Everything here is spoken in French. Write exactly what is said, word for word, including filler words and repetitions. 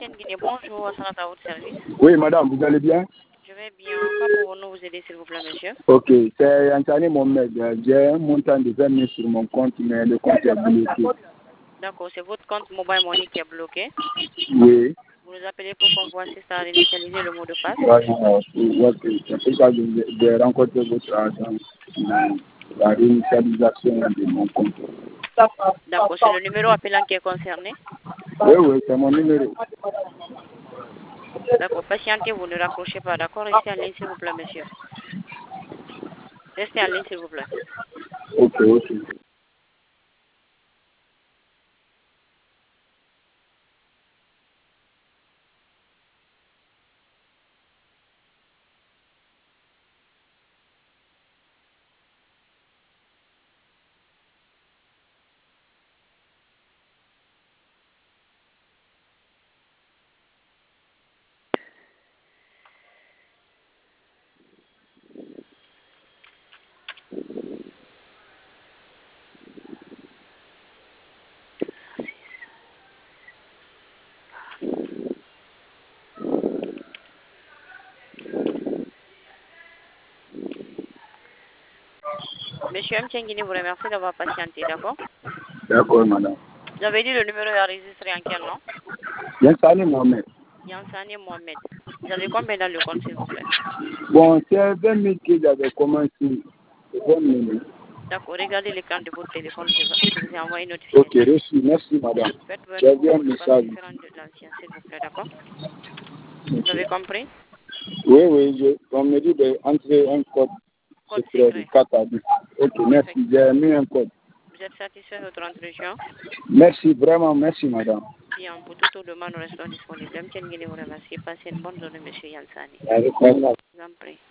Guinée, bonjour, à à votre service. Oui, madame, vous allez bien? Je vais bien. Quoi pouvons-nous vous aider, s'il vous plaît, monsieur? Ok, c'est Anthony Mohamed. J'ai un montant de vingt mille sur mon compte, mais le compte est bloqué. D'accord, c'est votre compte Mobile Money qui est bloqué. Oui. Vous nous appelez pour qu'on vous assiste à réinitialiser le mot de passe. Ouais, ok, c'est pour ça que j'ai rencontré votre agent pour la réinitialisation de mon compte. D'accord, c'est le numéro appelant qui est concerné. Oui, oui, c'est mon numéro. D'accord, patientez, vous ne raccrochez pas. D'accord, restez en ligne, s'il vous plaît, monsieur. Restez en ligne, s'il vous plaît. Ok, ok. Monsieur M. Tchengini vous remercie d'avoir patienté, d'accord? D'accord, madame. Vous avez dit le numéro est enregistré en quel nom? Yansani Mohamed. Yansani Mohamed. Vous avez combien dans le compte, s'il vous plaît? Bon, c'est vingt mille que j'avais commencé. C'est vingt mille. D'accord, regardez l'écran de votre téléphone, je, je vous ai envoyé une notification. Ok, reçu, merci madame. Faites-vous un J'ai nouveau vu un mot de passe message. différent de l'ancien, s'il vous plaît, d'accord? Vous avez compris? Oui, oui, je, on me dit d'entrer un code Code secret de secret. quatre à dix. Ok, merci, j'ai mis un code. Vous êtes satisfait de votre entretien? Merci, vraiment, merci madame. Bien, pour toute demande, nous restons disponibles. M. Tchengini vous remercie. Passez une bonne journée, monsieur Yansani. Merci. Je vous en prie.